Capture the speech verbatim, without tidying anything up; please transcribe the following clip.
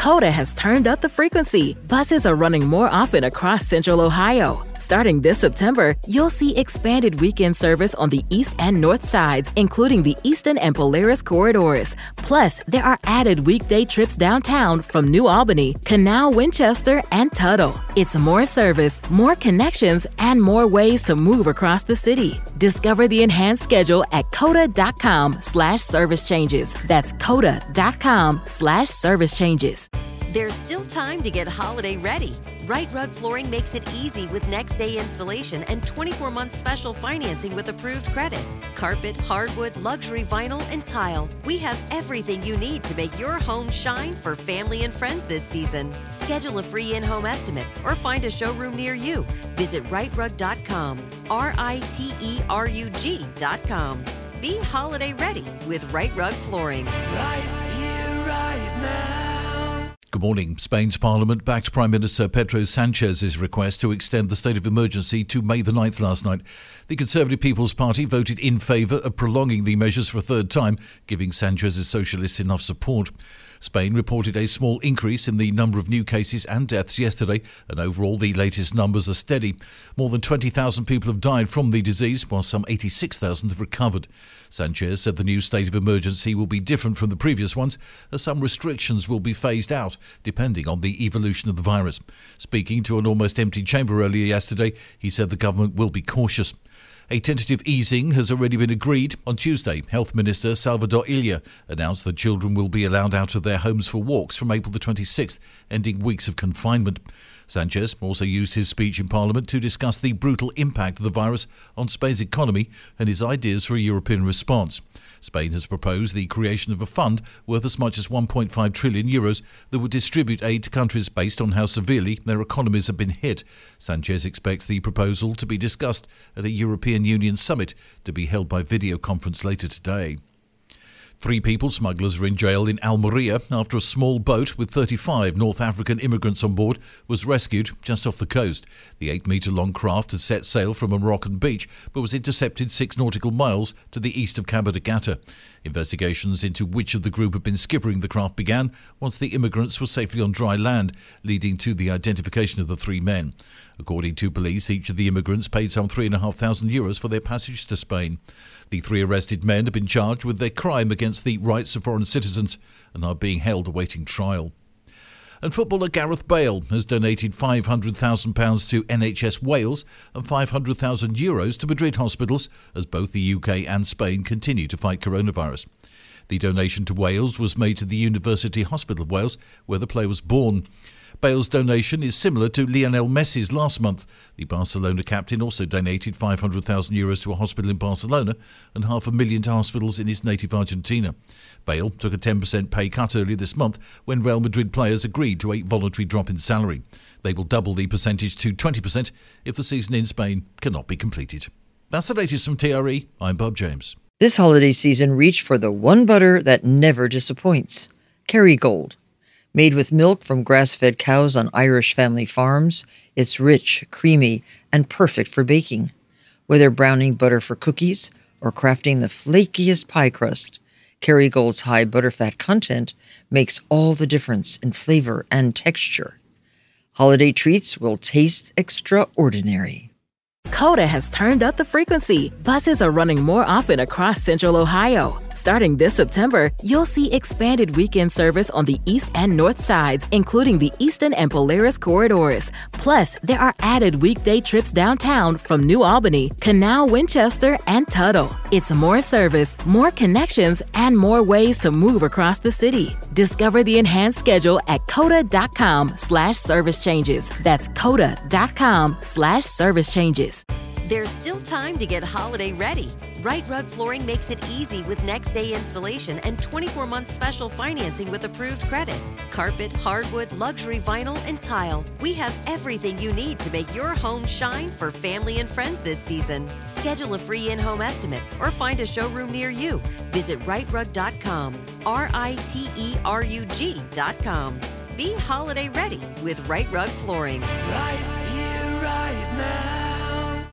Coda has turned up the frequency. Buses are running more often across Central Ohio. Starting this September, you'll see expanded weekend service on the east and north sides, including the Eastern and Polaris corridors. Plus, there are added weekday trips downtown from New Albany, Canal, Winchester, and Tuttle. It's more service, more connections, and more ways to move across the city. Discover the enhanced schedule at coda.com slash service changes. That's coda.com slash service changes. There's still time to get holiday ready. Right Rug Flooring makes it easy with next day installation and twenty-four month special financing with approved credit. Carpet, hardwood, luxury vinyl, and tile. We have everything you need to make your home shine for family and friends this season. Schedule a free in-home estimate or find a showroom near you. Visit right rug dot com, R I T E R U G dot com. Be holiday ready with Right Rug Flooring. Right here, right now. Good morning. Spain's parliament backed Prime Minister Pedro Sanchez's request to extend the state of emergency to May the ninth last night. The Conservative People's Party voted in favour of prolonging the measures for a third time, giving Sanchez's socialists enough support. Spain reported a small increase in the number of new cases and deaths yesterday, and overall the latest numbers are steady. More than twenty thousand people have died from the disease, while some eighty-six thousand have recovered. Sanchez said the new state of emergency will be different from the previous ones, as some restrictions will be phased out, depending on the evolution of the virus. Speaking to an almost empty chamber earlier yesterday, he said the government will be cautious. A tentative easing has already been agreed. On Tuesday, Health Minister Salvador Illa announced that children will be allowed out of their homes for walks from April the twenty-sixth, ending weeks of confinement. Sanchez also used his speech in Parliament to discuss the brutal impact of the virus on Spain's economy and his ideas for a European response. Spain has proposed the creation of a fund worth as much as one point five trillion euros that would distribute aid to countries based on how severely their economies have been hit. Sanchez expects the proposal to be discussed at a European Union summit to be held by video conference later today. Three people smugglers are in jail in Almeria after a small boat with thirty-five North African immigrants on board was rescued just off the coast. The eight-metre-long craft had set sail from a Moroccan beach but was intercepted six nautical miles to the east of Cabo de Gata. Investigations into which of the group had been skippering the craft began once the immigrants were safely on dry land, leading to the identification of the three men. According to police, each of the immigrants paid some three and a half thousand euros for their passage to Spain. The three arrested men have been charged with their crime against the rights of foreign citizens and are being held awaiting trial. And footballer Gareth Bale has donated five hundred thousand pounds to N H S Wales and five hundred thousand euros to Madrid hospitals as both the U K and Spain continue to fight coronavirus. The donation to Wales was made to the University Hospital of Wales, where the player was born. Bale's donation is similar to Lionel Messi's last month. The Barcelona captain also donated five hundred thousand euros to a hospital in Barcelona and half a million to hospitals in his native Argentina. Bale took a ten percent pay cut earlier this month when Real Madrid players agreed to a voluntary drop in salary. They will double the percentage to twenty percent if the season in Spain cannot be completed. That's the latest from T R E. I'm Bob James. This holiday season, reach for the one butter that never disappoints. Kerrygold. Made with milk from grass-fed cows on Irish family farms, it's rich, creamy, and perfect for baking. Whether browning butter for cookies or crafting the flakiest pie crust, Kerrygold's high butterfat content makes all the difference in flavor and texture. Holiday treats will taste extraordinary. Coda has turned up the frequency. Buses are running more often across Central Ohio. Starting this September, you'll see expanded weekend service on the east and north sides, including the Eastern and Polaris corridors. Plus, there are added weekday trips downtown from New Albany, Canal, Winchester, and Tuttle. It's more service, more connections, and more ways to move across the city. Discover the enhanced schedule at coda.com slash service changes. That's coda.com slash service changes. There's still time to get holiday ready. Right Rug Flooring makes it easy with next day installation and twenty-four month special financing with approved credit. Carpet, hardwood, luxury vinyl, and tile. We have everything you need to make your home shine for family and friends this season. Schedule a free in-home estimate or find a showroom near you. Visit right rug dot com, R I T E R U G dot com. Be holiday ready with Right Rug Flooring. Right here, right